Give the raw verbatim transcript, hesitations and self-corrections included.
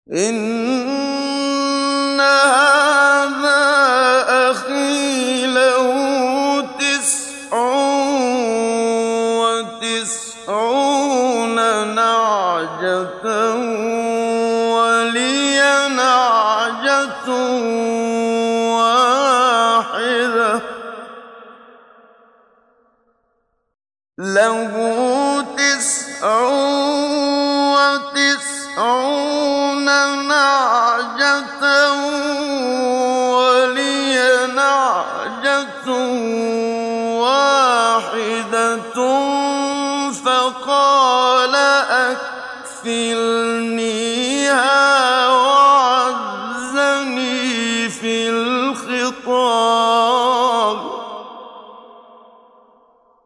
إِنَّ هَٰذَا أَخِي لَهُ تِسْعٌ وَتِسْعُونَ نَعْجَةً وَلِيَ نَعْجَةٌ وَاحِدَةٌ له تسع وتسعون نعجة ولي نعجة واحدة فقال أكفلني